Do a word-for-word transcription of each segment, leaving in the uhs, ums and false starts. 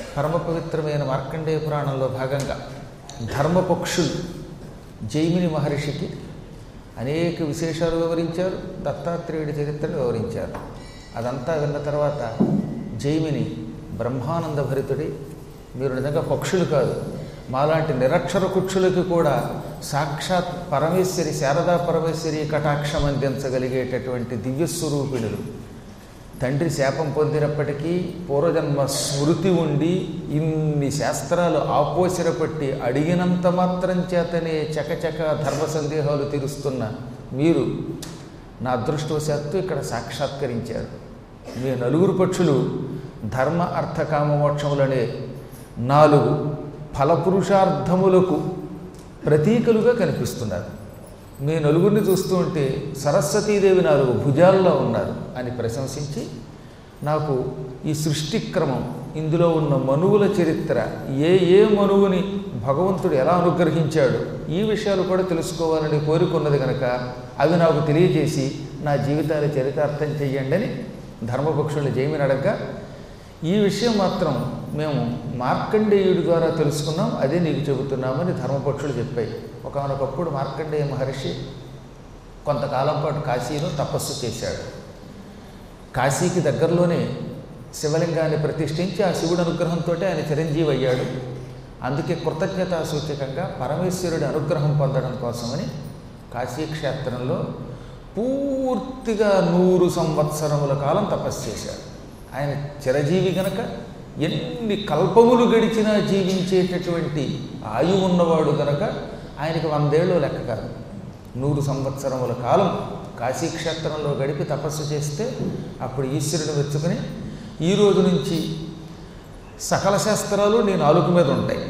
పరమ పవిత్రమైన మార్కండేయ పురాణంలో భాగంగా ధర్మపక్షులు జైమిని మహర్షికి అనేక విశేషాలు వివరించారు. దత్తాత్రేయుడి చరిత్రను వివరించారు. అదంతా విన్న తర్వాత జైమిని బ్రహ్మానంద భరితుడి, మీరు నిజంగా పక్షులు కాదు, మాలాంటి నిరక్షర కుక్షులకి కూడా సాక్షాత్ పరమేశ్వరి శారదా పరమేశ్వరి కటాక్షం అందించగలిగేటటువంటి దివ్యస్వరూపిణులు. తండ్రి శాపం పొందినప్పటికీ పూర్వజన్మ స్మృతి ఉండి ఇన్ని శాస్త్రాలు ఆపోసిరపట్టి అడిగినంత మాత్రం చేతనే చకచక ధర్మ సందేహాలు తీరుస్తున్న మీరు నా అదృష్టవశాత్తు ఇక్కడ సాక్షాత్కరించారు. మీ నలుగురు పక్షులు ధర్మ అర్థ కామ మోక్షములనే నాలుగు ఫలపురుషార్థములకు ప్రతీకలుగా కనిపిస్తున్నారు. మీ నలుగురిని చూస్తూ ఉంటే సరస్వతీదేవి నాలుగు భుజాల్లో ఉన్నారు అని ప్రశంసించి, నాకు ఈ సృష్టిక్రమం, ఇందులో ఉన్న మనువుల చరిత్ర, ఏ ఏ మనువుని భగవంతుడు ఎలా అనుగ్రహించాడు, ఈ విషయాలు కూడా తెలుసుకోవాలని కోరుకున్నది కనుక అవి నాకు తెలియజేసి నా జీవితాన్ని చరితార్థం చెయ్యండి అని ధర్మపక్షులు జైమిని అడగ్గా, ఈ విషయం మాత్రం మేము మార్కండేయుడి ద్వారా తెలుసుకున్నాం, అదే నీకు చెబుతున్నామని ధర్మపక్షులు చెప్పాయి. ఒకానొకప్పుడు మార్కండేయ మహర్షి కొంతకాలం పాటు కాశీలో తపస్సు చేశాడు. కాశీకి దగ్గరలోనే శివలింగాన్ని ప్రతిష్ఠించి ఆ శివుడి అనుగ్రహంతో ఆయన చిరంజీవి అయ్యాడు. అందుకే కృతజ్ఞతా సూచకంగా పరమేశ్వరుడి అనుగ్రహం పొందడం కోసమని కాశీక్షేత్రంలో పూర్తిగా నూరు సంవత్సరముల కాలం తపస్సు చేశాడు. ఆయన చిరజీవి గనక ఎన్ని కల్పములు గడిచినా జీవించేటటువంటి ఆయువు ఉన్నవాడు గనక ఆయనకి వందేళ్ళు లెక్క కాదు. నూరు సంవత్సరముల కాలం కాశీక్షేత్రంలో గడిపి తపస్సు చేస్తే అప్పుడు ఈశ్వరుని మెచ్చుకుని, ఈ రోజు నుంచి సకల శాస్త్రాలు నీ నాలుక మీద ఉంటాయి,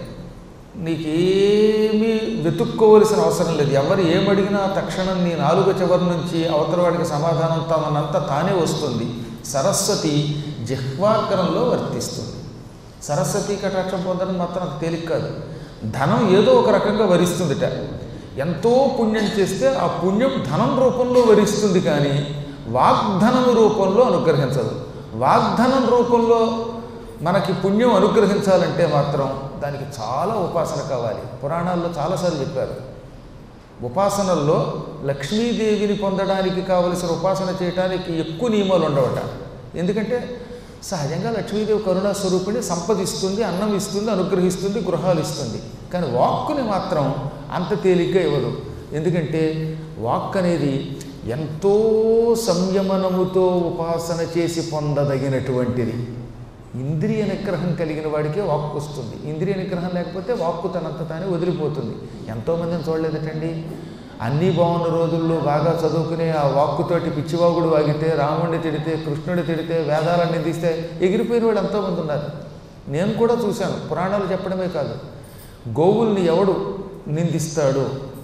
నీకేమీ వెతుక్కోవలసిన అవసరం లేదు, ఎవరు ఏమడిగినా తక్షణం నీ నాలుక చివరి నుంచి అవతల వాడికి సమాధానం తామనంతా తానే వస్తుంది. సరస్వతి జిహ్వాకరంలో వర్తిస్తుంది. సరస్వతి కటాక్షం పొందడం మాత్రం అంత తేలిక కాదు. ధనం ఏదో ఒక రకంగా వరిస్తుందిట. ఎంతో పుణ్యం చేస్తే ఆ పుణ్యం ధనం రూపంలో వరిస్తుంది, కానీ వాగ్ధనం రూపంలో అనుగ్రహించదు. వాగ్ధనం రూపంలో మనకి పుణ్యం అనుగ్రహించాలంటే మాత్రం దానికి చాలా ఉపాసన కావాలి. పురాణాల్లో చాలాసార్లు చెప్పారు. ఉపాసనల్లో లక్ష్మీదేవిని పొందడానికి కావలసిన ఉపాసన చేయడానికి ఎక్కువ నియమాలు ఉండవట. ఎందుకంటే సహజంగా లక్ష్మీదేవి కరుణా స్వరూపిణి సంపదిస్తుంది, అన్నం ఇస్తుంది, అనుగ్రహిస్తుంది, గృహాలు ఇస్తుంది. కానీ వాక్కుని మాత్రం అంత తేలిగ్గా ఇవ్వదు. ఎందుకంటే వాక్ అనేది ఎంతో సంయమనముతో ఉపాసన చేసి పొందదగినటువంటిది. ఇంద్రియ నిగ్రహం కలిగిన వాడికే వాక్కు వస్తుంది. ఇంద్రియ నిగ్రహం లేకపోతే వాక్కు తనంత తానే వదిలిపోతుంది. ఎంతోమందిని చూడలేదటండి, అన్నీ బాగున్న రోజుల్లో బాగా చదువుకునే ఆ వాక్కుతోటి పిచ్చివాగుడు వాగితే, రాముడిని తిడితే, కృష్ణుడి తిడితే, వేదాలన్నీ తీస్తే ఎగిరిపోయిన వాళ్ళు ఎంతోమంది ఉన్నారు. నేను కూడా చూశాను. పురాణాలు చెప్పడమే కాదు, గోవుల్ని ఎవడు నిందిస్తాడో,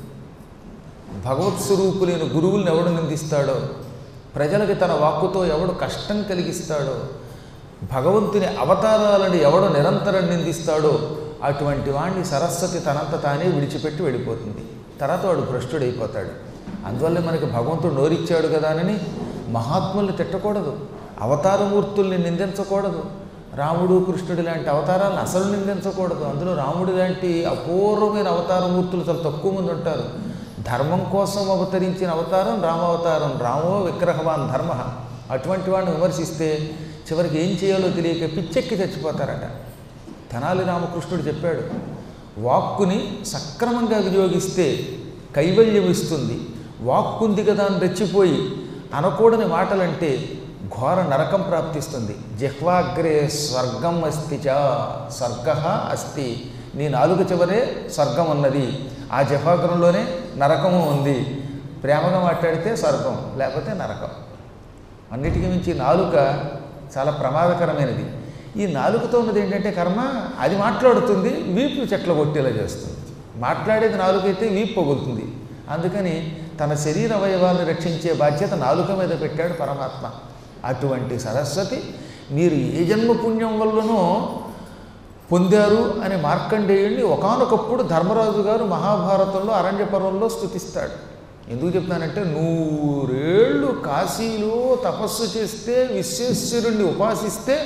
భగవత్ స్వరూపులైన గురువుల్ని ఎవడు నిందిస్తాడో, ప్రజలకి తన వాక్కుతో ఎవడు కష్టం కలిగిస్తాడో, భగవంతుని అవతారాలను ఎవడు నిరంతరం నిందిస్తాడో అటువంటి వాడిని సరస్వతి తనంత తానే విడిచిపెట్టి వెళ్ళిపోతుంది. తర్వాత వాడు భ్రష్టుడైపోతాడు. అందువల్లే మనకి భగవంతుడు నోరిచ్చాడు కదా అని మహాత్ముల్ని తిట్టకూడదు, అవతారమూర్తుల్ని నిందించకూడదు, రాముడు కృష్ణుడు లాంటి అవతారాలను అసలు నిందించకూడదు. అందులో రాముడి లాంటి అపూర్వమైన అవతారమూర్తులు చాలా తక్కువ మంది ఉంటారు. ధర్మం కోసం అవతరించిన అవతారం రామావతారం, రామో విగ్రహవాన్ ధర్మ. అటువంటి వాడిని విమర్శిస్తే చివరికి ఏం చేయాలో తెలియక పిచ్చెక్కి చచ్చిపోతారట. తెనాలి రామకృష్ణుడు చెప్పాడు, వాక్కుని సక్రమంగా వినియోగిస్తే కైవల్యం ఇస్తుంది. వాక్కుంది కదా అని రెచ్చిపోయి అనకూడని మాటలంటే ఘోర నరకం ప్రాప్తిస్తుంది. జిహ్వాగ్రే స్వర్గం అస్తి చ, స్వర్గ అస్తి. నీ నాలుగు చివరే స్వర్గం ఉన్నది, ఆ జిహ్వాగ్రంలోనే నరకము ఉంది. ప్రేమగా మాట్లాడితే స్వర్గం, లేకపోతే నరకం. అన్నిటికీ మించి నాలుక చాలా ప్రమాదకరమైనది. ఈ నాలుకతో ఉన్నది ఏంటంటే కర్మ, అది మాట్లాడుతుంది, వీపు చెట్ల కొట్టేలా చేస్తుంది. మాట్లాడేది నాలుకైతే వీపు పగులుతుంది. అందుకని తన శరీర అవయవాలను రక్షించే బాధ్యత నాలుక మీద పెట్టాడు పరమాత్మ. అటువంటి సరస్వతి మీరు ఏ జన్మ పుణ్యం వల్లనో పొందారు అని మార్కండేయుడిని ఒకానొకప్పుడు ధర్మరాజు గారు మహాభారతంలో అరణ్య పర్వంలో స్తుతిస్తాడు. ఎందుకు చెప్తానంటే, నూరేళ్ళు కాశీలో తపస్సు చేస్తే, విశ్వేశ్వరుణ్ణి ఉపాసిస్తే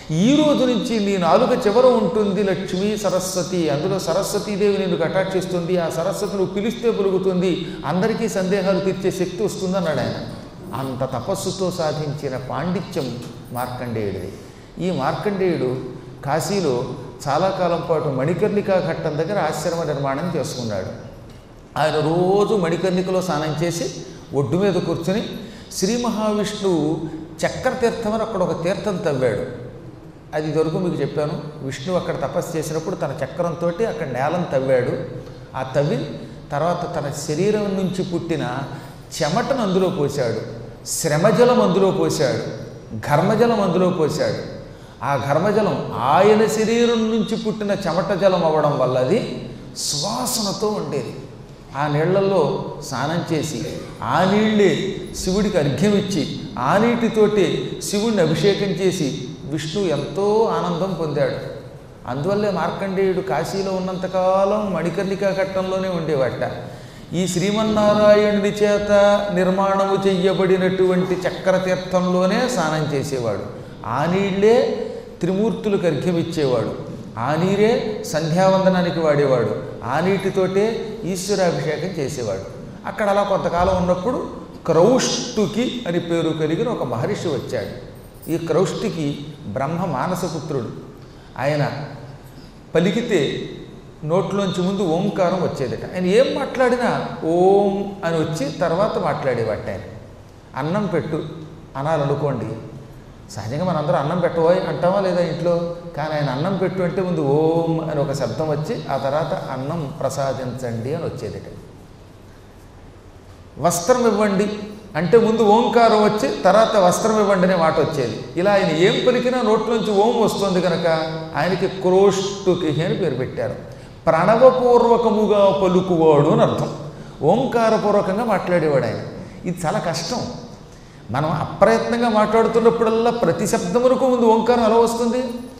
ఈ రోజు నుంచి నీ నాలుక చివర ఉంటుంది లక్ష్మీ సరస్వతి, అందులో సరస్వతీదేవి నిన్ను కటాక్షిస్తుంది, ఆ సరస్వతి నువ్వు పిలిస్తే పలుకుతుంది, అందరికీ సందేహాలు తీర్చే శక్తి వస్తుంది అన్నాడు ఆయన. అంత తపస్సుతో సాధించిన పాండిత్యం మార్కండేయుడిది. ఈ మార్కండేయుడు కాశీలో చాలా కాలం పాటు మణికర్ణికా ఘట్టం దగ్గర ఆశ్రమ నిర్మాణం చేసుకున్నాడు. ఆయన రోజు మణికర్ణికలో స్నానం చేసి ఒడ్డు మీద కూర్చొని శ్రీ మహావిష్ణువు చక్ర తీర్థం అని అక్కడ ఒక తీర్థం తవ్వాడు. అది ఇదివరకు మీకు చెప్పాను. విష్ణువు అక్కడ తపస్సు చేసినప్పుడు తన చక్రంతో అక్కడ నేలను తవ్వాడు. ఆ తవ్వి తర్వాత తన శరీరం నుంచి పుట్టిన చెమటను అందులో పోశాడు, శ్రమజలం అందులో పోశాడు, ఘర్మజలం అందులో పోశాడు. ఆ ఘర్మజలం ఆయన శరీరం నుంచి పుట్టిన చెమట జలం అవ్వడం వల్ల అది సువాసనతో ఉండేది. ఆ నీళ్లలో స్నానం చేసి ఆ నీళ్ళే శివుడికి అర్ఘ్యం ఇచ్చి ఆ నీటితోటి శివుడిని అభిషేకం చేసి విష్ణువు ఎంతో ఆనందం పొందాడు. అందువల్లే మార్కండేయుడు కాశీలో ఉన్నంతకాలం మణికర్ణికా ఘట్టంలోనే ఉండేవాట. ఈ శ్రీమన్నారాయణుడి చేత నిర్మాణము చెయ్యబడినటువంటి చక్రతీర్థంలోనే స్నానం చేసేవాడు. ఆ నీళ్లే త్రిమూర్తులకు అర్ఘ్యం ఇచ్చేవాడు, ఆ నీరే సంధ్యావందనానికి వాడేవాడు, ఆ నీటితోటే ఈశ్వరాభిషేకం చేసేవాడు. అక్కడ అలా కొంతకాలం ఉన్నప్పుడు క్రౌష్టుకి అని పేరు కలిగిన ఒక మహర్షి వచ్చాడు. ఈ క్రౌష్టికి బ్రహ్మ మానసపుత్రుడు. ఆయన పలికితే నోట్లోంచి ముందు ఓంకారం వచ్చేదట. ఆయన ఏం మాట్లాడినా ఓం అని వచ్చి తర్వాత మాట్లాడేవాట. ఆయన అన్నం పెట్టు అనాలనుకోండి, సహజంగా మనందరూ అన్నం పెట్టబోయ్ అంటామా లేదా ఇంట్లో, కానీ ఆయన అన్నం పెట్టు అంటే ముందు ఓం అని ఒక శబ్దం వచ్చి ఆ తర్వాత అన్నం ప్రసాదించండి అని వచ్చేదట. వస్త్రం ఇవ్వండి అంటే ముందు ఓంకారం వచ్చి తర్వాత వస్త్రం ఇవ్వండి అనే మాట వచ్చేది. ఇలా ఆయన ఏం పలికినా నోట్లోంచి ఓం వస్తుంది కనుక ఆయనకి క్రోష్టుకి అని పేరు పెట్టారు. ప్రణవపూర్వకముగా పలుకువాడు అని అర్థం. ఓంకారపూర్వకంగా మాట్లాడేవాడు ఆయన. ఇది చాలా కష్టం. మనం అప్రయత్నంగా మాట్లాడుతున్నప్పుడల్లా ప్రతి శబ్దమునకు ముందు ఓంకారం ఎలా వస్తుంది?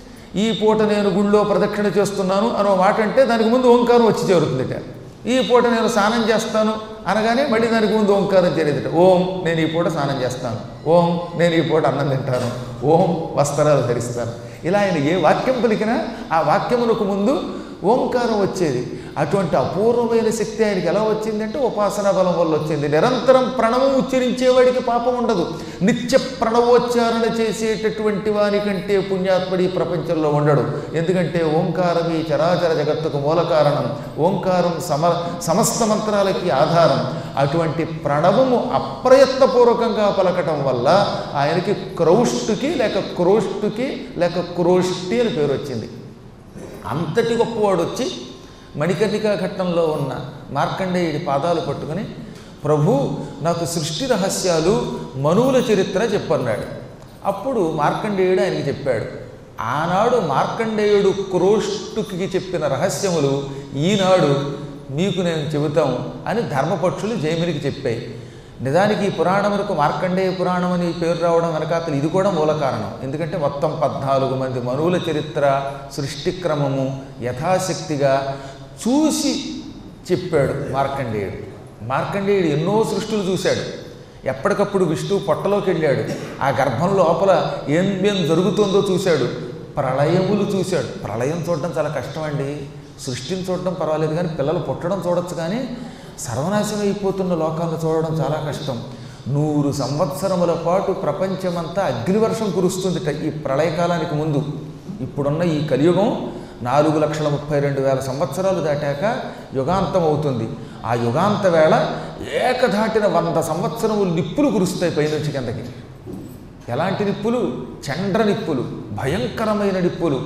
ఈ పూట నేను గుళ్ళో ప్రదక్షిణ చేస్తున్నాను అనో మాట అంటే దానికి ముందు ఓంకారం వచ్చి చేరుతుందిట. ఈ పూట నేను స్నానం చేస్తాను అనగానే మళ్ళీ దానికి ముందు ఓంకారం చేరేదిట. ఓం నేను ఈ పూట స్నానం చేస్తాను, ఓం నేను ఈ పూట అన్నం తింటాను, ఓం వస్త్రాలు ధరిస్తాను. ఇలా ఆయన ఏ వాక్యం పలికినా ఆ వాక్యమునకు ముందు ఓంకారం వచ్చేది. అటువంటి అపూర్వమైన శక్తి ఆయనకి ఎలా వచ్చిందంటే ఉపాసనా బలం వల్ల వచ్చింది. నిరంతరం ప్రణవం ఉచ్చరించేవాడికి పాపం ఉండదు. నిత్య ప్రణవోచ్చారణ చేసేటటువంటి వారి కంటే పుణ్యాత్ముడి ప్రపంచంలో ఉండడు. ఎందుకంటే ఓంకారం ఈ చరాచర జగత్తుకు మూల కారణం. ఓంకారం సమ సమస్త మంత్రాలకి ఆధారం. అటువంటి ప్రణవము అప్రయత్నపూర్వకంగా పలకటం వల్ల ఆయనకి క్రౌష్టుకి లేక క్రోష్టుకి లేక క్రోష్టి అని పేరు వచ్చింది. అంతటి గొప్పవాడు వచ్చి మణికర్ణికా ఘట్టంలో ఉన్న మార్కండేయుడి పాదాలు పట్టుకుని, ప్రభు నాకు సృష్టి రహస్యాలు మనువుల చరిత్ర చెప్పన్నాడు. అప్పుడు మార్కండేయుడు ఆయనకి చెప్పాడు. ఆనాడు మార్కండేయుడు క్రోష్టుకి చెప్పిన రహస్యములు ఈనాడు మీకు నేను చెబుతాం అని ధర్మపక్షులు జైమినికి చెప్పాయి. నిజానికి ఈ పురాణములకు మార్కండేయ పురాణం అని పేరు రావడం వెనకాతలు ఇది కూడా మూల కారణం. ఎందుకంటే మొత్తం పద్నాలుగు మంది మనువుల చరిత్ర సృష్టి క్రమము యథాశక్తిగా చూసి చెప్పాడు మార్కండేయుడు. మార్కండేయుడు ఎన్నో సృష్టులు చూశాడు. ఎప్పటికప్పుడు విష్ణువు పొట్టలోకి వెళ్ళాడు. ఆ గర్భం లోపల ఏం ఏం జరుగుతుందో చూశాడు. ప్రళయములు చూశాడు. ప్రళయం చూడడం చాలా కష్టం అండి. సృష్టిని చూడడం పర్వాలేదు కానీ పిల్లలు పుట్టడం చూడొచ్చు, కానీ సర్వనాశనం అయిపోతున్న లోకాలను చూడడం చాలా కష్టం. నూరు సంవత్సరముల పాటు ప్రపంచమంతా అగ్నివర్షం కురుస్తుందిట ఈ ప్రళయకాలానికి ముందు. ఇప్పుడున్న ఈ కలియుగం నాలుగు లక్షల ముప్పై రెండు వేల సంవత్సరాలు దాటాక యుగాంతం అవుతుంది. ఆ యుగాంత వేళ ఏకధాటిన వంద సంవత్సరములు నిప్పులు కురుస్తాయి పైనుంచి కిందకి. ఎలాంటి నిప్పులు? చండ్ర నిప్పులు, భయంకరమైన నిప్పులు.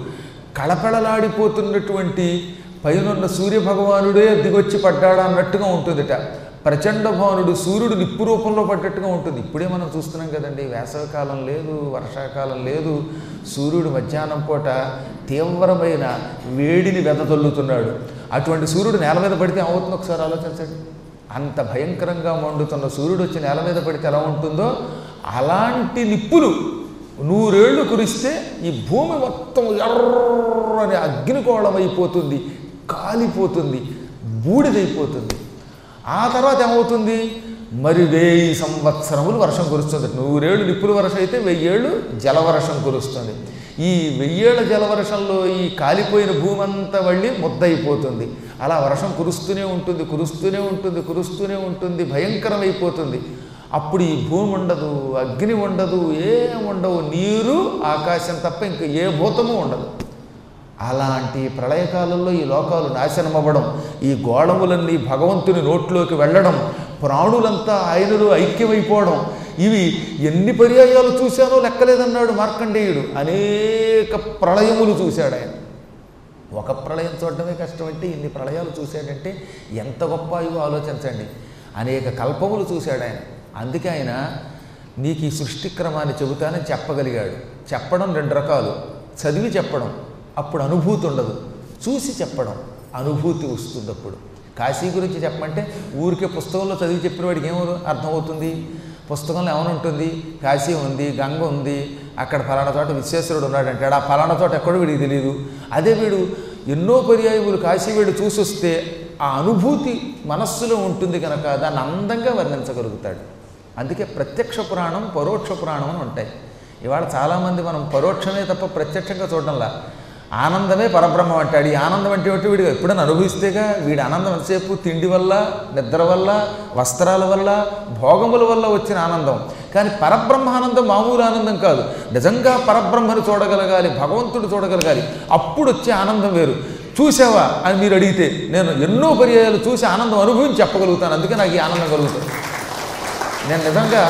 కళకళలాడిపోతున్నటువంటి పైనున్న సూర్యభగవానుడే దిగొచ్చి పడ్డాడా అన్నట్టుగా ఉంటుందిట. ప్రచండ భానుడు సూర్యుడు నిప్పు రూపంలో పడ్డట్టుగా ఉంటుంది. ఇప్పుడే మనం చూస్తున్నాం కదండి, వేసవికాలం లేదు, వర్షాకాలం లేదు. సూర్యుడు మధ్యాహ్నం పూట తీవ్రమైన వేడిని వెదజల్లుతున్నాడు. అటువంటి సూర్యుడు నేల మీద పడితే ఏమవుతుందో ఒకసారి ఆలోచించండి. అంత భయంకరంగా మండుతున్న సూర్యుడు వచ్చి నేల మీద పడితే ఎలా ఉంటుందో అలాంటి నిప్పులు నూరేళ్లు కురిస్తే ఈ భూమి మొత్తం ఎర్రని అగ్నికోళం అయిపోతుంది, కాలిపోతుంది, బూడిదైపోతుంది. ఆ తర్వాత ఏమవుతుంది? మరి వెయ్యి సంవత్సరములు వర్షం కురుస్తుంది. నూరేళ్ళు నిప్పుల వర్షం అయితే వెయ్యేళ్ళు జలవర్షం కురుస్తుంది. ఈ వెయ్యేళ్ల జలవర్షంలో ఈ కాలిపోయిన భూమి అంతా వెళ్ళి ముద్దయిపోతుంది. అలా వర్షం కురుస్తూనే ఉంటుంది కురుస్తూనే ఉంటుంది కురుస్తూనే ఉంటుంది భయంకరమైపోతుంది. అప్పుడు ఈ భూమి ఉండదు, అగ్ని ఉండదు, ఏం ఉండవు, నీరు ఆకాశం తప్ప ఇంక ఏ భూతము ఉండదు. అలాంటి ప్రళయకాలంలో ఈ లోకాలు నాశనం అవ్వడం, ఈ గోళములన్నీ భగవంతుని నోట్లోకి వెళ్ళడం, ప్రాణులంతా ఆయనలో ఐక్యమైపోవడం, ఇవి ఎన్ని పర్యాయాలు చూశానో లెక్కలేదన్నాడు మార్కండేయుడు. అనేక ప్రళయములు చూశాడు ఆయన. ఒక ప్రళయం చూడడమే కష్టమంటే ఇన్ని ప్రళయాలు చూశాడంటే ఎంత గొప్ప అయ్యో ఆలోచించండి. అనేక కల్పములు చూశాడు ఆయన. అందుకే ఆయన నీకు ఈ సృష్టి క్రమాన్ని చెబుతానని చెప్పగలిగాడు. చెప్పడం రెండు రకాలు, చదివి చెప్పడం అప్పుడు అనుభూతి ఉండదు, చూసి చెప్పడం అనుభూతి వస్తుంది. అప్పుడు కాశీ గురించి చెప్పమంటే ఊరికే పుస్తకంలో చదివి చెప్పిన వాడికి ఏమో అర్థమవుతుంది. పుస్తకంలో ఏమైనా ఉంటుంది, కాశీ ఉంది, గంగ ఉంది, అక్కడ ఫలానా చోట విశ్వేశ్వరుడు ఉన్నాడు అంటాడు. ఆ ఫలానా చోట ఎక్కడో వీడికి తెలియదు. అదే వీడు ఎన్నో పర్యాయములు కాశీ వీడు చూసి వస్తే ఆ అనుభూతి మనస్సులో ఉంటుంది కనుక దాన్ని అందంగా వర్ణించగలుగుతాడు. అందుకే ప్రత్యక్ష పురాణం పరోక్ష పురాణం అని ఉంటాయి. ఇవాళ చాలామంది మనం పరోక్షమే తప్ప ప్రత్యక్షంగా చూడడంలా ఆనందమే పరబ్రహ్మం అంటాడు. ఈ ఆనందం అంటే ఒకటి వీడిగా ఎప్పుడైనా అనుభవిస్తేగా వీడి ఆనందం ఎంతసేపు తిండి వల్ల, నిద్ర వల్ల, వస్త్రాల వల్ల, భోగముల వల్ల వచ్చిన ఆనందం. కానీ పరబ్రహ్మ ఆనందం మామూలు ఆనందం కాదు. నిజంగా పరబ్రహ్మను చూడగలగాలి, భగవంతుడు చూడగలగాలి, అప్పుడు వచ్చే ఆనందం వేరు. చూసావా అని మీరు అడిగితే నేను ఎన్నో పర్యాయాలు చూసి ఆనందం అనుభవించి చెప్పగలుగుతాను. అందుకే నాకు ఈ ఆనందం కలుగుతుంది. నేను నిజంగా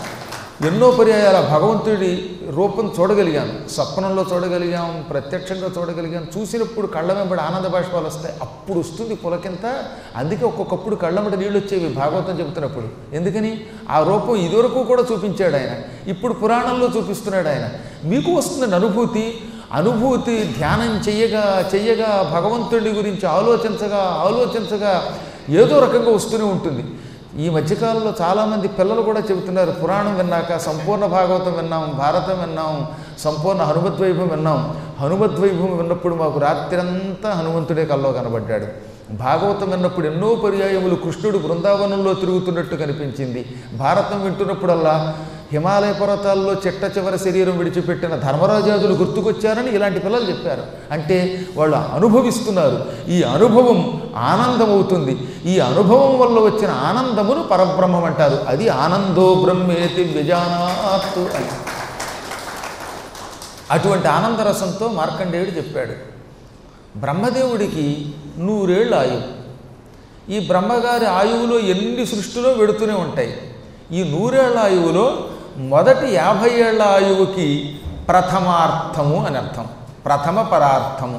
ఎన్నో పర్యాయాల భగవంతుడి రూపం చూడగలిగాను, స్వప్నంలో చూడగలిగాం, ప్రత్యక్షంగా చూడగలిగాం. చూసినప్పుడు కళ్ళ వెంబడి ఆనంద బాష్పాలు వస్తాయి. అప్పుడు వస్తుంది పులకింత. అందుకే ఒక్కొక్కప్పుడు కళ్ళ వెంబడి నీళ్ళు వచ్చేవి భాగవతం చెబుతున్నప్పుడు. ఎందుకని ఆ రూపం ఇదివరకు కూడా చూపించాడు ఆయన, ఇప్పుడు పురాణంలో చూపిస్తున్నాడు ఆయన. మీకు వస్తుందండి అనుభూతి. అనుభూతి ధ్యానం చెయ్యగా చెయ్యగా భగవంతుడి గురించి ఆలోచించగా ఆలోచించగా ఏదో రకంగా వస్తూనే ఉంటుంది. ఈ మధ్యకాలంలో చాలామంది పిల్లలు కూడా చెబుతున్నారు, పురాణం విన్నాక సంపూర్ణ భాగవతం విన్నాం, భారతం విన్నాం, సంపూర్ణ హనుమద్వైభవం విన్నాం. హనుమద్వైభవం విన్నప్పుడు మాకు రాత్రంతా హనుమంతుడే కల్లో కనబడ్డాడు. భాగవతం విన్నప్పుడు ఎన్నో పర్యాయములు కృష్ణుడు బృందావనంలో తిరుగుతున్నట్టు కనిపించింది. భారతం వింటున్నప్పుడల్లా హిమాలయ పర్వతాల్లో చిట్ట చివరి శరీరం విడిచిపెట్టిన ధర్మరాజాదులు గుర్తుకొచ్చారని ఇలాంటి పిల్లలు చెప్పారు. అంటే వాళ్ళు అనుభవిస్తున్నారు. ఈ అనుభవం ఆనందం అవుతుంది. ఈ అనుభవం వల్ల వచ్చిన ఆనందమును పరబ్రహ్మం అంటారు. అది ఆనందో బ్రహ్మేతి విజానాత్ అని. అటువంటి ఆనందరసంతో మార్కండేయుడు చెప్పాడు. బ్రహ్మదేవుడికి నూరేళ్ళు ఆయువు. ఈ బ్రహ్మగారి ఆయువులో ఎన్ని సృష్టిలో వెడుతూనే ఉంటాయి. ఈ నూరేళ్ల ఆయువులో మొదటి యాభై ఏళ్ల ఆయువుకి ప్రథమార్థము అని అర్థం, ప్రథమ పరార్థము.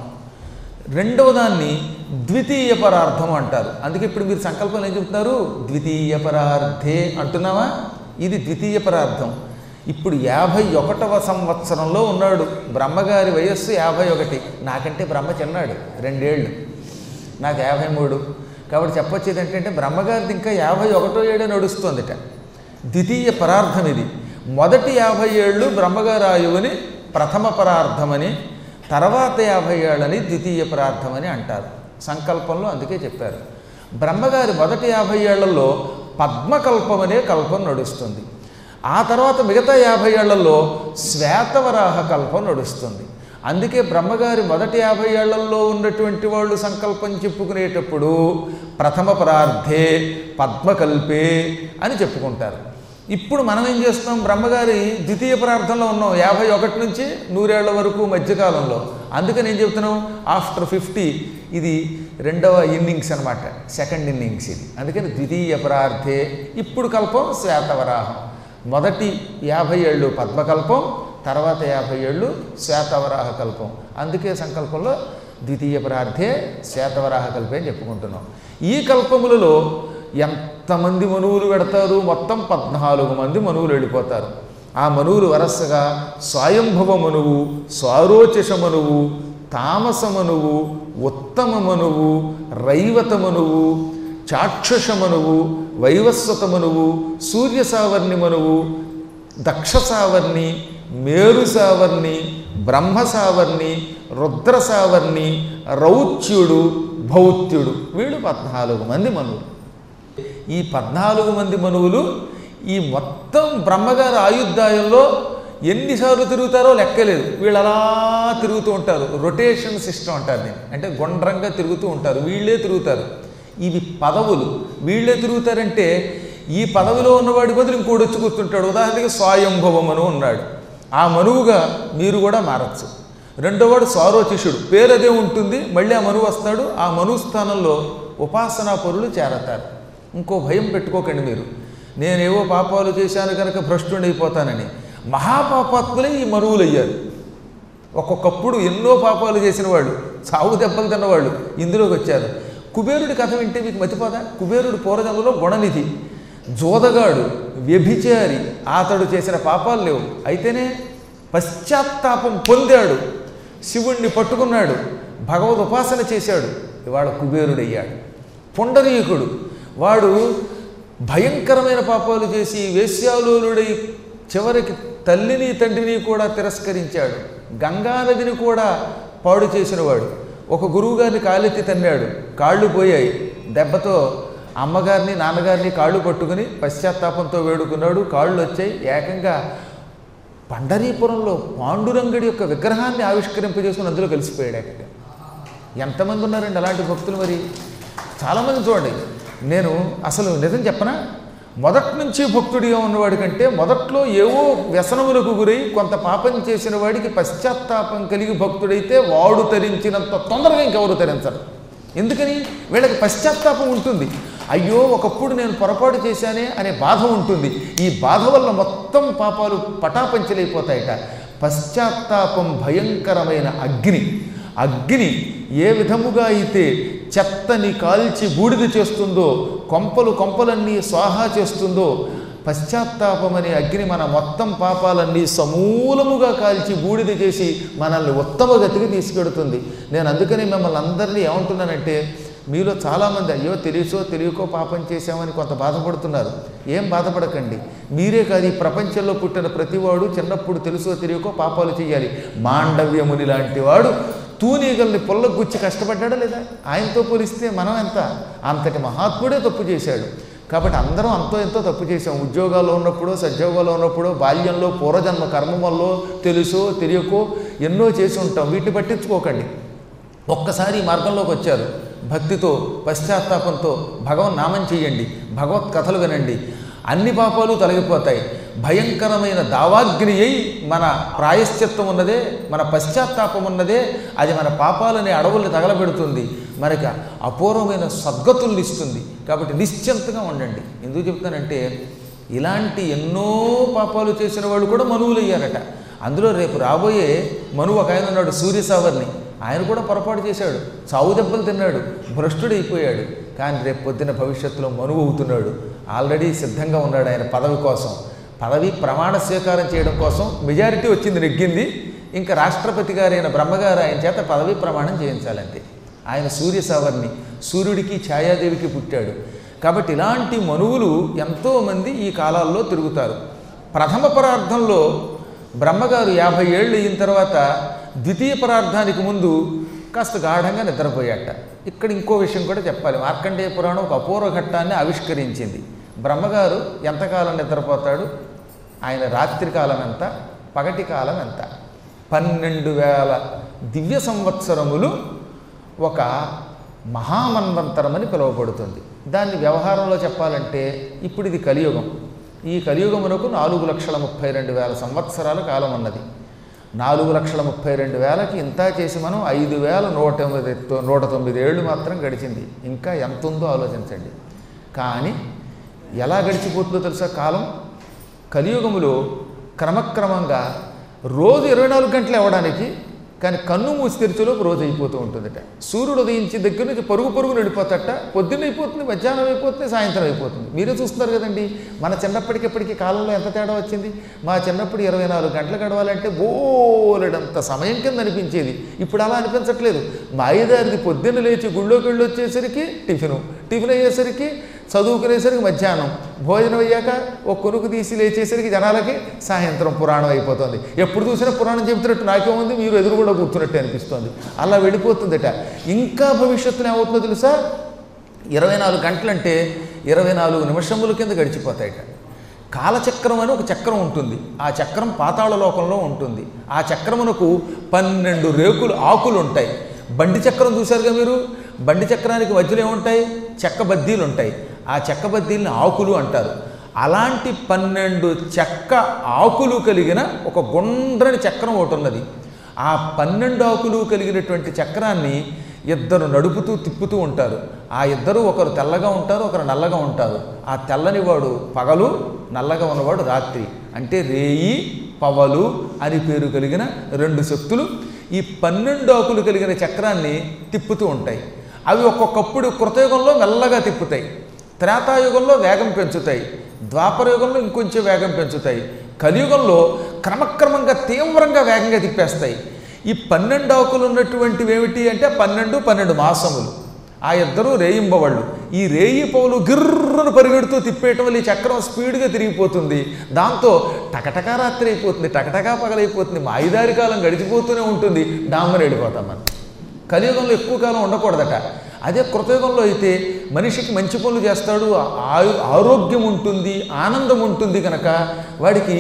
రెండవ దాన్ని ద్వితీయ పరార్థము అంటారు. అందుకే ఇప్పుడు మీరు సంకల్పం ఏం చెబుతున్నారు, ద్వితీయ పరార్థే అంటున్నావా? ఇది ద్వితీయ పరార్థం. ఇప్పుడు యాభై ఒకటవ సంవత్సరంలో ఉన్నాడు. బ్రహ్మగారి వయస్సు యాభై ఒకటి. నాకంటే బ్రహ్మ చిన్నాడు రెండేళ్ళు, నాకు యాభై మూడు. కాబట్టి చెప్పొచ్చేది ఏంటంటే బ్రహ్మగారిది ఇంకా యాభై ఒకటో ఏడే నడుస్తుందిట. ద్వితీయ పరార్థం ఇది. మొదటి యాభై ఏళ్ళు బ్రహ్మగారి ఆయువుని ప్రథమ పరార్థమని, తర్వాత యాభై ఏళ్ళని ద్వితీయ పరార్థమని అంటారు సంకల్పంలో. అందుకే చెప్పారు. బ్రహ్మగారి మొదటి యాభై ఏళ్లలో పద్మకల్పం అనే కల్పం నడుస్తుంది. ఆ తర్వాత మిగతా యాభై ఏళ్లలో శ్వేతవరాహ కల్పం నడుస్తుంది. అందుకే బ్రహ్మగారి మొదటి యాభై ఏళ్లలో ఉన్నటువంటి వాళ్ళు సంకల్పం చెప్పుకునేటప్పుడు ప్రథమ పరార్థే పద్మకల్పే అని చెప్పుకుంటారు. ఇప్పుడు మనం ఏం చేస్తున్నాం, బ్రహ్మగారి ద్వితీయ పరార్థంలో ఉన్నాం యాభై ఒకటి నుంచి నూరేళ్ల వరకు మధ్యకాలంలో. అందుకని ఏం చెప్తున్నాం, ఆఫ్టర్ ఫిఫ్టీ ఇది రెండవ ఇన్నింగ్స్ అనమాట, సెకండ్ ఇన్నింగ్స్ ఇది. అందుకని ద్వితీయ పరార్థే. ఇప్పుడు కల్పం శ్వేతవరాహం. మొదటి యాభై ఏళ్ళు పద్మకల్పం, తర్వాత యాభై ఏళ్ళు శ్వేతవరాహ కల్పం. అందుకే సంకల్పంలో ద్వితీయ పరార్థే శ్వేతవరాహ కల్పే అని చెప్పుకుంటున్నాం. ఈ కల్పములలో ఎంతమంది మనువులు పెడతారు, మొత్తం పద్నాలుగు మంది మనువులు వెళ్ళిపోతారు. ఆ మనువులు వరసగా స్వయంభవ మనువు, స్వారోచష మనువు, తామస మనువు, ఉత్తమ మనువు, రైవత మనువు, చాక్షుష మనువు, వైవస్వత మనువు, సూర్య సావర్ణి మనువు, దక్ష సావర్ణి, మేరు సావర్ణి, బ్రహ్మ సావర్ణి, రుద్ర సావర్ణి, రౌచ్యుడు, భౌత్యుడు. వీళ్ళు పద్నాలుగు మంది మనువులు. ఈ పద్నాలుగు మంది మనువులు ఈ మొత్తం బ్రహ్మగారి ఆయుర్దాయంలో ఎన్నిసార్లు తిరుగుతారో లెక్కలేదు. వీళ్ళు అలా తిరుగుతూ ఉంటారు. రొటేషన్ సిస్టమ్ అంటారు దీన్ని. అంటే గుండ్రంగా తిరుగుతూ ఉంటారు, వీళ్ళే తిరుగుతారు. ఇవి పదవులు. వీళ్ళే తిరుగుతారంటే ఈ పదవిలో ఉన్నవాడి బదులు ఇంకోటి వచ్చి కూర్చుంటాడు. ఉదాహరణకి స్వయంభవ మనువు ఉన్నాడు. ఆ మనువుగా మీరు కూడా మారచ్చు. రెండోవాడు సారోచిషుడు, పేరు అదే ఉంటుంది, మళ్ళీ ఆ మనువు వస్తాడు. ఆ మనువు స్థానంలో ఉపాసనా పరులు చేరతారు. ఇంకో భయం పెట్టుకోకండి మీరు, నేనేవో పాపాలు చేశాను కనుక భ్రష్టుడైపోతానని. మహాపాపాత్ములే ఈ మనువులు అయ్యారు. ఒక్కొక్కప్పుడు ఎన్నో పాపాలు చేసిన వాళ్ళు, సాగు దెబ్బలు తిన్నవాళ్ళు ఇందులోకి వచ్చారు. కుబేరుడి కథ వింటే మీకు మతిపోదా? కుబేరుడు పూర్వజన్మలో గుణనిధి, జోదగాడు, వ్యభిచారి. అతడు చేసిన పాపాలు లేవు. అయితేనే పశ్చాత్తాపం పొందాడు, శివుణ్ణి పట్టుకున్నాడు, భగవద్ ఉపాసన చేశాడు, ఇవాళ కుబేరుడయ్యాడు. పుండరీకుడు, వాడు భయంకరమైన పాపాలు చేసి వేశ్యాలోలుడై చివరికి తల్లిని తండ్రిని కూడా తిరస్కరించాడు. గంగానదిని కూడా పాడు చేసినవాడు. ఒక గురువుగారిని కాలెత్తి తన్నాడు, కాళ్ళు పోయాయి. దెబ్బతో అమ్మగారిని నాన్నగారిని కాళ్ళు పట్టుకుని పశ్చాత్తాపంతో వేడుకున్నాడు, కాళ్ళు వచ్చాయి. ఏకంగా పండరీపురంలో పాండురంగడి యొక్క విగ్రహాన్ని ఆవిష్కరింపజేసుకుని అందులో కలిసిపోయాడు. ఏకంగా ఎంతమంది ఉన్నారండి అలాంటి భక్తులు? మరి చాలామంది చూడండి. నేను అసలు నిజం చెప్పనా, మొదటి నుంచి భక్తుడిగా ఉన్నవాడి కంటే మొదట్లో ఏవో వ్యసనములకు గురై కొంత పాపం చేసిన వాడికి పశ్చాత్తాపం కలిగి భక్తుడైతే వాడు తరించినంత తొందరగా ఇంకెవరు తరించరు. ఎందుకని? వీళ్ళకి పశ్చాత్తాపం ఉంటుంది. అయ్యో ఒకప్పుడు నేను పొరపాటు చేశానే అనే బాధ ఉంటుంది. ఈ బాధ వల్ల మొత్తం పాపాలు పటాపంచలైపోతాయట. పశ్చాత్తాపం భయంకరమైన అగ్ని. అగ్ని ఏ విధముగా అయితే చెత్తని కాల్చి బూడిద చేస్తుందో, కొంపలు కొంపలన్నీ స్వాహా చేస్తుందో, పశ్చాత్తాపం అనే అగ్ని మన మొత్తం పాపాలన్నీ సమూలముగా కాల్చి బూడిద చేసి మనల్ని ఉత్తమ గతికి తీసుకెడుతుంది. నేను అందుకని మిమ్మల్ని అందరినీ ఏమంటున్నానంటే, మీలో చాలామంది అయ్యో తెలియచో తెలియకో పాపం చేశామని కొంత బాధపడుతున్నారు. ఏం బాధపడకండి. మీరే కాదు, ఈ ప్రపంచంలో పుట్టిన ప్రతివాడు చిన్నప్పుడు తెలుసో తెలియకో పాపాలు చేయాలి. మాండవ్యముని లాంటి వాడు తూనీగల్ని పొల్లకు గుచ్చి కష్టపడ్డాడా లేదా? ఆయనతో పోలిస్తే మనం ఎంత? అంతటి మహాత్ముడే తప్పు చేశాడు. కాబట్టి అందరం అంతో ఎంతో తప్పు చేసాం. ఉద్యోగాల్లో ఉన్నప్పుడు, సద్యోగాల్లో ఉన్నప్పుడు, బాల్యంలో, పూర్వజన్మ కర్మల్లో తెలుసో తెలియకో ఎన్నో చేసి ఉంటాం. వీటిని పట్టించుకోకండి. ఒక్కసారి ఈ మార్గంలోకి వచ్చారు, భక్తితో పశ్చాత్తాపంతో భగవన్ నామం చేయండి, భగవత్ కథలు వినండి, అన్ని పాపాలు తొలగిపోతాయి. భయంకరమైన దావాగ్ని అయి మన ప్రాయశ్చిత్తం ఉన్నదే, మన పశ్చాత్తాపం ఉన్నదే, అది మన పాపాలనే అడవుల్ని తగలబెడుతుంది, మనకి అపూర్వమైన సద్గతుల్ని ఇస్తుంది. కాబట్టి నిశ్చింతగా ఉండండి. ఎందుకు చెప్తానంటే, ఇలాంటి ఎన్నో పాపాలు చేసిన వాళ్ళు కూడా మనువులు అయ్యారట. అందులో రేపు రాబోయే మనువు ఒక ఆయన ఉన్నాడు, సూర్యసావర్ని. ఆయన కూడా పొరపాటు చేశాడు, చావు దెబ్బలు తిన్నాడు, భ్రష్టుడైపోయాడు. కానీ రేపు పొద్దున భవిష్యత్తులో మనువు అవుతున్నాడు. ఆల్రెడీ సిద్ధంగా ఉన్నాడు ఆయన పదవి కోసం. పదవి ప్రమాణ స్వీకారం చేయడం కోసం మెజారిటీ వచ్చింది, నెగ్గింది. ఇంకా రాష్ట్రపతి గారైన బ్రహ్మగారు ఆయన చేత పదవి ప్రమాణం చేయించాలంతే. ఆయన సూర్యసావర్ని, సూర్యుడికి ఛాయాదేవికి పుట్టాడు. కాబట్టి ఇలాంటి మనువులు ఎంతోమంది ఈ కాలాల్లో తిరుగుతారు. ప్రథమ పరార్థంలో బ్రహ్మగారు యాభై ఏళ్ళు అయిన తర్వాత ద్వితీయ పరార్థానికి ముందు కాస్త గాఢంగా నిద్రపోయాట. ఇక్కడ ఇంకో విషయం కూడా చెప్పాలి. మార్కండేయ పురాణం ఒక అపూర్వ ఘట్టాన్ని ఆవిష్కరించింది. బ్రహ్మగారు ఎంతకాలం నిద్రపోతాడు, ఆయన రాత్రి కాలం ఎంత, పగటి కాలం ఎంత? పన్నెండు వేల దివ్య సంవత్సరములు ఒక మహామన్వంతరం అని పిలువబడుతుంది. దాన్ని వ్యవహారంలో చెప్పాలంటే ఇప్పుడు ఇది కలియుగం. ఈ కలియుగమునకు నాలుగు లక్షల ముప్పై రెండు వేల సంవత్సరాల కాలం ఉన్నది. నాలుగు లక్షల ముప్పై రెండు వేలకి ఇంత చేసి మనం ఐదు వేల నూట తొమ్మిది నూట తొమ్మిది ఏళ్ళు మాత్రం గడిచింది. ఇంకా ఎంత ఉందో ఆలోచించండి. కానీ ఎలా గడిచిపోతుందో తెలుసా కాలం? కలియుగములో క్రమక్రమంగా రోజు ఇరవై నాలుగు గంటలు అవ్వడానికి, కానీ కన్ను మూసి తెరిచేలోపు రోజు అయిపోతూ ఉంటుందట. సూర్యుడు ఉదయించి దగ్గర నుంచి పరుగు పరుగు నడిపోతట. పొద్దున్న అయిపోతుంది, మధ్యాహ్నం అయిపోతుంది, సాయంత్రం అయిపోతుంది. మీరే చూస్తున్నారు కదండి. మన చిన్నప్పటికెప్పటికీ కాలంలో ఎంత తేడా వచ్చింది. మా చిన్నప్పుడు ఇరవై నాలుగు గంటలు గడవాలంటే బోలెడంత సమయం కింద అనిపించేది. ఇప్పుడు అలా అనిపించట్లేదు. మా ఐదారిది పొద్దున్న లేచి గుళ్ళోకి వెళ్ళి వచ్చేసరికి టిఫిను, టిఫిన్ అయ్యేసరికి చదువుకునేసరికి మధ్యాహ్నం, భోజనం అయ్యాక ఒక కొనుక్కు తీసి లేచేసరికి జనాలకి సాయంత్రం పురాణం అయిపోతుంది. ఎప్పుడు చూసినా పురాణం చెబుతున్నట్టు నాకేముంది, మీరు ఎదురు కూడా కూర్చున్నట్టు అనిపిస్తుంది. అలా వెళ్ళిపోతుందట. ఇంకా భవిష్యత్తులో ఏమవుతుందో తెలుసా? ఇరవై నాలుగు గంటలంటే ఇరవై నాలుగు నిమిషముల కింద గడిచిపోతాయట. కాలచక్రం అని ఒక చక్రం ఉంటుంది. ఆ చక్రం పాతాళ లోకంలో ఉంటుంది. ఆ చక్రమునకు పన్నెండు రేకులు ఆకులు ఉంటాయి. బండి చక్రం చూశారుగా మీరు, బండి చక్రానికి మధ్యలో ఏముంటాయి? చెక్క బద్దీలు ఉంటాయి. ఆ చెక్క బద్దీలను ఆకులు అంటారు. అలాంటి పన్నెండు చెక్క ఆకులు కలిగిన ఒక గుండ్రని చక్రం ఒకటి ఉన్నది. ఆ పన్నెండు ఆకులు కలిగినటువంటి చక్రాన్ని ఇద్దరు నడుపుతూ తిప్పుతూ ఉంటారు. ఆ ఇద్దరు ఒకరు తెల్లగా ఉంటారు, ఒకరు నల్లగా ఉంటారు. ఆ తెల్లని వాడు పగలు, నల్లగా ఉన్నవాడు రాత్రి. అంటే రేయి పవలు అని పేరు కలిగిన రెండు శక్తులు ఈ పన్నెండు ఆకులు కలిగిన చక్రాన్ని తిప్పుతూ ఉంటాయి. అవి ఒక్కొక్కప్పుడు కృతయుగంలో మెల్లగా తిప్పుతాయి, త్రేతాయుగంలో వేగం పెంచుతాయి, ద్వాపరయుగంలో ఇంకొంచెం వేగం పెంచుతాయి, కలియుగంలో క్రమక్రమంగా తీవ్రంగా వేగంగా తిప్పేస్తాయి. ఈ పన్నెండు ఆకులు ఉన్నటువంటివి ఏమిటి అంటే పన్నెండు పన్నెండు మాసములు. ఆ ఇద్దరు రేయింబవాళ్ళు. ఈ రేయి పౌలు గిర్రను పరిగెడుతూ తిప్పేయటం వల్ల ఈ చక్రం స్పీడ్గా తిరిగిపోతుంది. దాంతో టకటకా రాత్రి అయిపోతుంది, టకటకా పగలైపోతుంది, మాయిదారి కాలం గడిచిపోతూనే ఉంటుంది. డామ్మని వెళ్ళిపోతాం మనం. కలియుగంలో ఎక్కువ కాలం ఉండకూడదట. అదే కృతయుగంలో అయితే మనిషికి మంచి పనులు చేస్తాడు, ఆయు ఆరోగ్యం ఉంటుంది, ఆనందం ఉంటుంది. కనుక వాడికి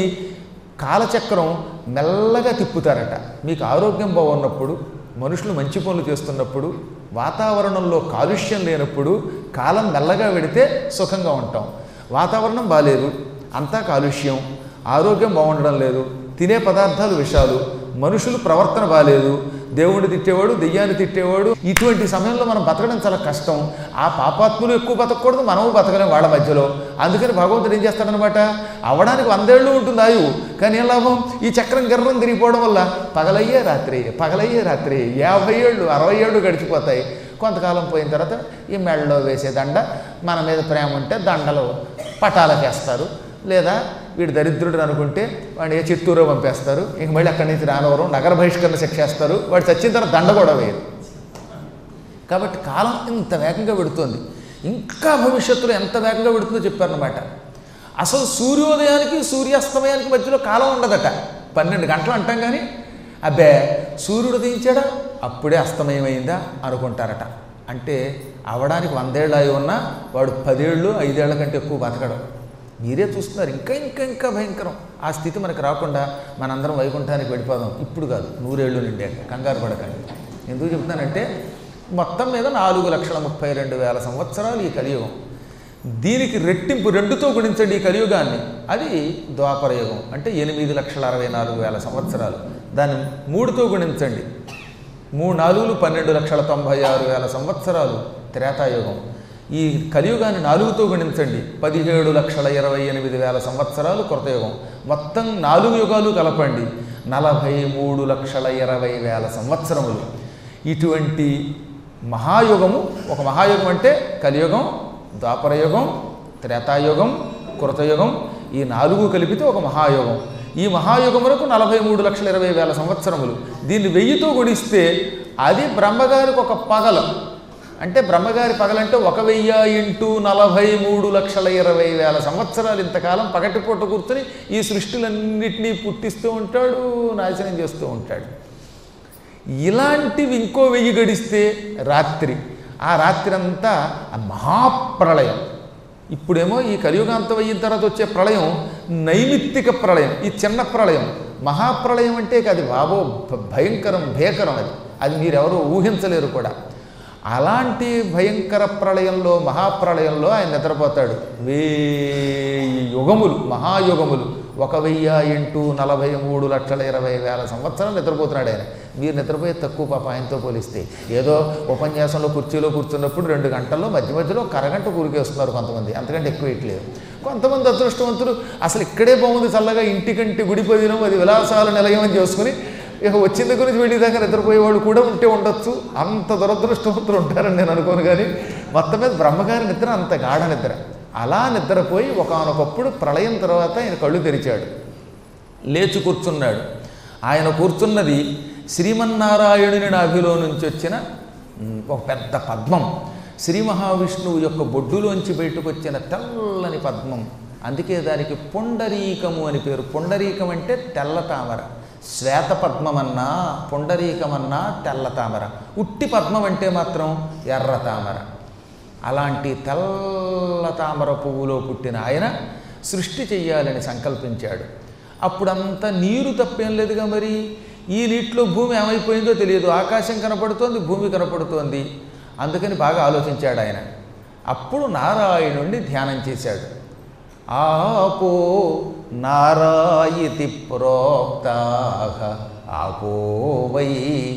కాలచక్రం మెల్లగా తిప్పుతారట. మీకు ఆరోగ్యం బాగున్నప్పుడు, మనుషులు మంచి పనులు చేస్తున్నప్పుడు, వాతావరణంలో కాలుష్యం లేనప్పుడు కాలం మెల్లగా వెడితే సుఖంగా ఉంటాం. వాతావరణం బాలేదు, అంతా కాలుష్యం, ఆరోగ్యం బాగుండడం లేదు, తినే పదార్థాలు విషాలు, మనుషులు ప్రవర్తన బాలేదు, దేవుడిని తిట్టేవాడు, దెయ్యాన్ని తిట్టేవాడు. ఇటువంటి సమయంలో మనం బతకడం చాలా కష్టం. ఆ పాపాత్ములు ఎక్కువ బతకూడదు, మనము బతకలేం వాళ్ళ మధ్యలో. అందుకని భగవంతుడు ఏం చేస్తాడనమాట, అవడానికి వందేళ్ళు ఉంటుంది ఆయువు, కానీ ఏం లాభం? ఈ చక్రం గిర్రం తిరిగిపోవడం వల్ల పగలయ్యే రాత్రి పగలయ్యే రాత్రి యాభై ఏళ్ళు అరవై ఏళ్ళు గడిచిపోతాయి. కొంతకాలం పోయిన తర్వాత ఈ మెడలో వేసే దండ, మన మీద ప్రేమ ఉంటే దండలు పటాలకేస్తారు, లేదా వీడు దరిద్రుడు అనుకుంటే వాడిని ఏ చిత్తూరో పంపేస్తారు, ఇంక మళ్ళీ అక్కడి నుంచి రానవరం నగర బహిష్కరణ శిక్షేస్తారు, వాడు చచ్చిన తర్వాత దండ కూడా వేయరు. కాబట్టి కాలం ఇంత వేగంగా పెడుతోంది. ఇంకా భవిష్యత్తులో ఎంత వేగంగా పెడుతుందో చెప్పారన్నమాట. అసలు సూర్యోదయానికి సూర్యాస్తమయానికి మధ్యలో కాలం ఉండదట. పన్నెండు గంటలు అంటాం కానీ అబ్బే సూర్యుడు ఉదయించాడా అప్పుడే అస్తమయమైందా అనుకుంటారట. అంటే అవడానికి వందేళ్ళు అయి ఉన్నా వాడు పదేళ్ళు ఐదేళ్ల కంటే ఎక్కువ బతకడం. మీరే చూస్తున్నారు. ఇంకా ఇంకా ఇంకా భయంకరం. ఆ స్థితి మనకు రాకుండా మనందరం వైకుంఠానికి వెళ్ళిపోదాం. ఇప్పుడు కాదు, నూరేళ్ళు నిండాక. కంగారు పడకండి. ఎందుకు చెప్తున్నానంటే మొత్తం మీద నాలుగు లక్షల ముప్పై రెండు వేల సంవత్సరాలు ఈ కలియుగం. దీనికి రెట్టింపు రెండుతో గుణించండి ఈ కలియుగాన్ని, అది ద్వాపరయుగం. అంటే ఎనిమిది లక్షల అరవై నాలుగు వేల సంవత్సరాలు. దాన్ని మూడుతో గుణించండి, మూడు నాలుగులు పన్నెండు లక్షల తొంభై ఆరు వేల సంవత్సరాలు త్రేతాయుగం. ఈ కలియుగాన్ని నాలుగుతో గుణించండి, పదిహేడు లక్షల ఇరవై ఎనిమిది వేల సంవత్సరాలు కృతయుగం. మొత్తం నాలుగు యుగాలు కలపండి, నలభై మూడు లక్షల ఇరవై వేల సంవత్సరములు. ఇటువంటి మహాయుగము, ఒక మహాయుగం అంటే కలియుగం, ద్వాపరయుగం, త్రేతాయుగం, కృతయుగం, ఈ నాలుగు కలిపితే ఒక మహాయుగం. ఈ మహాయుగములకు నలభై మూడు లక్షల ఇరవై వేల సంవత్సరములు. దీన్ని వెయ్యితో గుణిస్తే అది బ్రహ్మగారికి ఒక పగలు. అంటే బ్రహ్మగారి పగలంటే ఒక వెయ్యి ఇంటూ నలభై మూడు లక్షల ఇరవై వేల సంవత్సరాలు. ఇంతకాలం పగటిపూట కూర్చొని ఈ సృష్టిలన్నింటినీ పుట్టిస్తూ ఉంటాడు, నాశనం చేస్తూ ఉంటాడు. ఇలాంటివి ఇంకో వెయ్యి గడిస్తే రాత్రి, ఆ రాత్రి అంతా మహాప్రళయం. ఇప్పుడేమో ఈ కలియుగాంతం అయిన తర్వాత వచ్చే ప్రళయం నైమిత్తిక ప్రళయం, ఈ చిన్న ప్రళయం. మహాప్రళయం అంటే అది బాబో భయంకరం, భీకరం. అది అది మీరెవరూ ఊహించలేరు కూడా. అలాంటి భయంకర ప్రళయంలో, మహాప్రళయంలో ఆయన నిద్రపోతాడు. వెయ్యి యుగములు, మహాయుగములు, ఒక వెయ్యి ఇంటూ నలభై మూడు లక్షల ఇరవై వేల సంవత్సరాలు నిద్రపోతున్నాడు ఆయన. మీరు నిద్రపోయే తక్కువ పాప ఆయనతో పోలిస్తే. ఏదో ఉపన్యాసంలో కుర్చీలో కూర్చున్నప్పుడు రెండు గంటల్లో మధ్య మధ్యలో కరగంట కూరికేస్తున్నారు కొంతమంది, అంతకంటే ఎక్కువ ఇట్లేదు. కొంతమంది అదృష్టవంతులు అసలు ఇక్కడే బాగుంది చల్లగా, ఇంటికంటి గుడిపదినం అది విలాసాల నిలయమని చేసుకుని ఇక వచ్చిన దగ్గర నుంచి వెళ్ళేదాకా నిద్రపోయేవాళ్ళు కూడా ఉంటే ఉండొచ్చు. అంత దురదృష్టవంతులు ఉంటారని నేను అనుకోను. కానీ మొత్తం మీద బ్రహ్మగారి నిద్ర అంత గాఢ నిద్ర. అలా నిద్రపోయి ఒకానొకప్పుడు ప్రళయం తర్వాత ఆయన కళ్ళు తెరిచాడు, లేచి కూర్చున్నాడు. ఆయన కూర్చున్నది శ్రీమన్నారాయణుని నాభిలో నుంచి వచ్చిన ఒక పెద్ద పద్మం. శ్రీ మహావిష్ణువు యొక్క బొడ్డులోంచి బయటకు వచ్చిన తెల్లని పద్మం. అందుకే దానికి పుండరీకము అని పేరు. పుండరీకం అంటే తెల్ల తామర. శ్వేత పద్మమన్నా, పుండరీకమన్నా తెల్ల తామర. ఉట్టి పద్మం అంటే మాత్రం ఎర్ర తామర. అలాంటి తెల్ల తామర పువ్వులో పుట్టిన ఆయన సృష్టి చెయ్యాలని సంకల్పించాడు. అప్పుడంతా నీరు తప్పేం లేదుగా, మరి ఈ నీటిలో భూమి ఏమైపోయిందో తెలియదు. ఆకాశం కనపడుతోంది, భూమి కనపడుతోంది. అందుకని బాగా ఆలోచించాడు ఆయన. అప్పుడు నారాయణుణ్ణి ధ్యానం చేశాడు. ఆపో నారాయితి ప్రోక్తాః ఆపో వై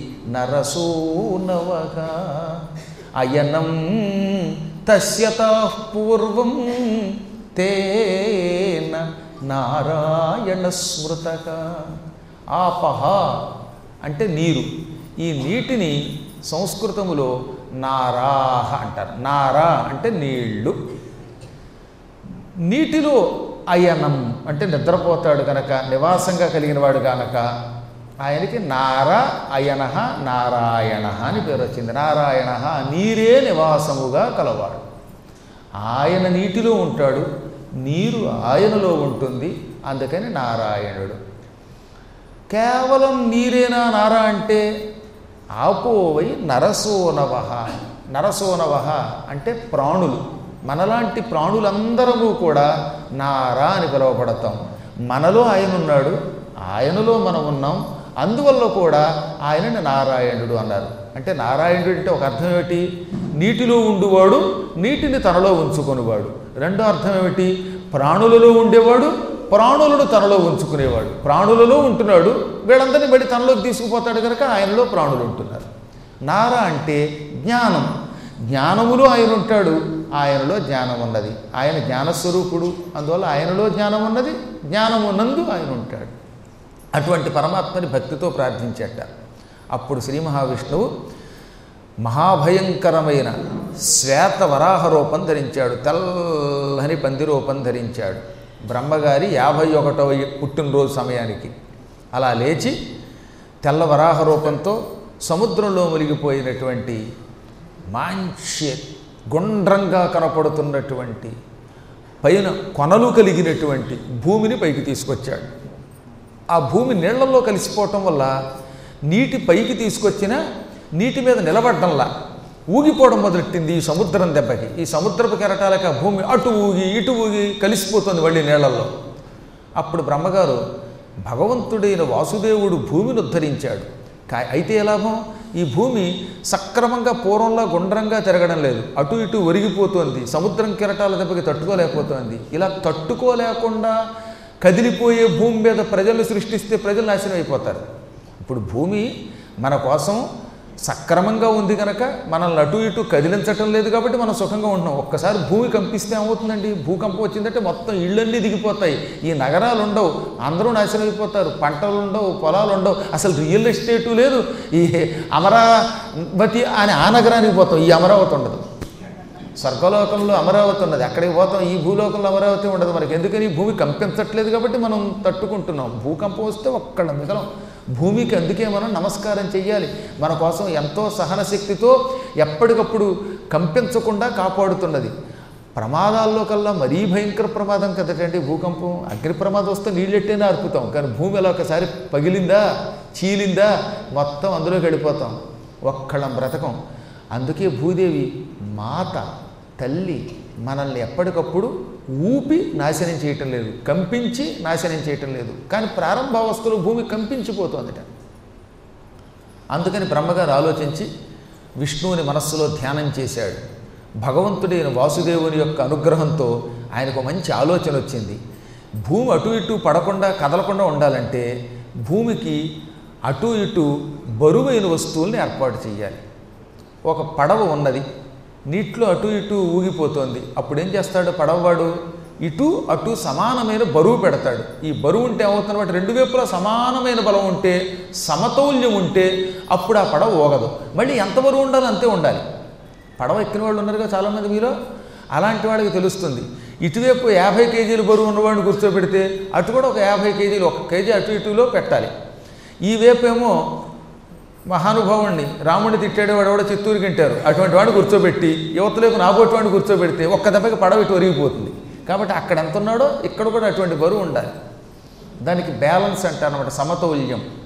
నరసూనవః అయనం తస్యతః పూర్వం తేన నారాయణ స్మృతః. ఆపహ అంటే నీరు. ఈ నీటిని సంస్కృతములో నారాహ అంటారు. నారా అంటే నీళ్లు. నీటిలో అయనం అంటే నిద్రపోతాడు కనుక, నివాసంగా కలిగిన వాడు కనుక ఆయనకి నార అయన నారాయణ అని పేరు వచ్చింది. నారాయణ నీరే నివాసముగా కలవాడు. ఆయన నీటిలో ఉంటాడు, నీరు ఆయనలో ఉంటుంది, అందుకని నారాయణుడు. కేవలం నీరేనా నారా అంటే ఆపోవై నరసోనవ. నరసోనవ అంటే ప్రాణులు. మనలాంటి ప్రాణులందరము కూడా నారా అని పిలువబడతాం. మనలో ఆయన ఉన్నాడు, ఆయనలో మనం ఉన్నాం, అందువల్ల కూడా ఆయనని నారాయణుడు అన్నారు. అంటే నారాయణుడు అంటే ఒక అర్థం ఏమిటి? నీటిలో ఉండువాడు, నీటిని తనలో ఉంచుకునేవాడు. రెండో అర్థం ఏమిటి? ప్రాణులలో ఉండేవాడు, ప్రాణులను తనలో ఉంచుకునేవాడు. ప్రాణులలో ఉంటున్నాడు, వీళ్ళందరినీ బట్టి తనలోకి తీసుకుపోతాడు కనుక ఆయనలో ప్రాణులు ఉంటున్నారు. నార అంటే జ్ఞానం. జ్ఞానములో ఆయన ఉంటాడు, ఆయనలో జ్ఞానం ఉన్నది. ఆయన జ్ఞానస్వరూపుడు, అందువల్ల ఆయనలో జ్ఞానం ఉన్నది, జ్ఞానమునందు ఆయన ఉంటాడు. అటువంటి పరమాత్మని భక్తితో ప్రార్థించేట. అప్పుడు శ్రీ మహావిష్ణువు మహాభయంకరమైన శ్వేత వరాహ రూపం ధరించాడు. తెల్లని పంది రూపం ధరించాడు. బ్రహ్మగారి యాభై ఒకటవ పుట్టినరోజు సమయానికి అలా లేచి తెల్ల వరాహ రూపంతో సముద్రంలో మునిగిపోయినటువంటి మంచి గుండ్రంగా కనపడుతున్నటువంటి పైన కొనలు కలిగినటువంటి భూమిని పైకి తీసుకొచ్చాడు. ఆ భూమి నీళ్లలో కలిసిపోవటం వల్ల నీటి పైకి తీసుకొచ్చిన నీటి మీద నిలబడ్డంలా ఊగిపోవడం మొదలెట్టింది ఈ సముద్రం దెబ్బకి. ఈ సముద్రపు కెరటాలకి ఆ భూమి అటు ఊగి ఇటు ఊగి కలిసిపోతుంది మళ్ళీ నీళ్లలో. అప్పుడు బ్రహ్మగారు భగవంతుడైన వాసుదేవుడు భూమిని ఉద్ధరించాడు. కా అయితే ఎలాగో ఈ భూమి సక్రమంగా పూర్వంలో గుండ్రంగా తిరగడం లేదు, అటు ఇటు ఒరిగిపోతుంది. సముద్రం కెరటాల దెబ్బకి తట్టుకోలేకపోతుంది. ఇలా తట్టుకోలేకుండా కదిలిపోయే భూమి మీద ప్రజలు సృష్టిస్తే ప్రజలు నాశనం అయిపోతారు. ఇప్పుడు భూమి మన కోసం సక్రమంగా ఉంది కనుక మనల్ని అటు ఇటు కదిలించటం లేదు కాబట్టి మనం సుఖంగా ఉంటున్నాం. ఒక్కసారి భూమి కంపిస్తే ఏమవుతుందండి? భూకంపం వచ్చిందంటే మొత్తం ఇళ్ళన్నీ దిగిపోతాయి, ఈ నగరాలు ఉండవు, అందరూ నాశనం అయిపోతారు, పంటలు ఉండవు, పొలాలు ఉండవు, అసలు రియల్ ఎస్టేటు లేదు. ఈ అమరావతి అని ఆ నగరానికి పోతాం, ఈ అమరావతి ఉండదు. స్వర్గలోకంలో అమరావతి ఉన్నది, అక్కడికి పోతాం. ఈ భూలోకంలో అమరావతి ఉండదు మనకి. ఎందుకని? భూమి కంపించట్లేదు కాబట్టి మనం తట్టుకుంటున్నాం. భూకంపం వస్తే ఒక్కడ మిగలం. భూమికి అందుకే మనం నమస్కారం చెయ్యాలి. మన కోసం ఎంతో సహనశక్తితో ఎప్పటికప్పుడు కంపించకుండా కాపాడుతున్నది. ప్రమాదాల్లో కల్లా మరీ భయంకర ప్రమాదం కదటండి భూకంపం. అగ్ని ప్రమాదం వస్తే నీళ్ళెట్టేనే అర్పుతాం, కానీ భూమి ఎలా ఒకసారి పగిలిందా, చీలిందా, మొత్తం అందులోకి వెళ్ళిపోతాం, ఒక్కళ్ళం బ్రతకం. అందుకే భూదేవి మాత తల్లి మనల్ని ఎప్పటికప్పుడు ఊపి నాశనం చేయటం లేదు, కంపించి నాశనం చేయటం లేదు. కానీ ప్రారంభావస్థలో భూమి కంపించిపోతుందట. అందుకని బ్రహ్మగారు ఆలోచించి విష్ణువుని మనస్సులో ధ్యానం చేశాడు. భగవంతుడైన వాసుదేవుని యొక్క అనుగ్రహంతో ఆయనకు మంచి ఆలోచన వచ్చింది. భూమి అటు ఇటు పడకుండా కదలకుండా ఉండాలంటే భూమికి అటు ఇటు బరువైన వస్తువుల్ని ఏర్పాటు చేయాలి. ఒక పడవ ఉన్నది, నీటిలో అటు ఇటు ఊగిపోతుంది. అప్పుడు ఏం చేస్తాడు పడవవాడు? ఇటు అటు సమానమైన బరువు పెడతాడు. ఈ బరువు ఉంటే ఏమవుతున్నమాట? రెండు వైపులా సమానమైన బలం ఉంటే, సమతౌల్యం ఉంటే అప్పుడు ఆ పడవ ఊగదు. మళ్ళీ ఎంత బరువు ఉండాలో అంతే ఉండాలి. పడవ ఎక్కిన వాళ్ళు ఉన్నారుగా చాలామంది మీలో, అలాంటి వాళ్ళకి తెలుస్తుంది. ఇటువైపు యాభై కేజీలు బరువు ఉన్నవాడిని కూర్చోబెడితే అటు కూడా ఒక యాభై కేజీలు, ఒక కేజీ అటు ఇటులో పెట్టాలి. ఈ వైపు ఏమో మహానుభావుణ్ణి రాముడిని తిట్టాడు వాడు కూడా చిత్తూరుకి తింటారు, అటువంటి వాడిని కూర్చోబెట్టి యువతలేపు నాబోటి వాడిని కూర్చోబెడితే ఒక్క దెబ్బకి పడవ ఇటు ఒరిగిపోతుంది. కాబట్టి అక్కడ ఎంత ఉన్నాడో ఇక్కడ కూడా అటువంటి బరువు ఉండాలి. దానికి బ్యాలెన్స్ అంటారన్నమాట, సమతౌల్యం.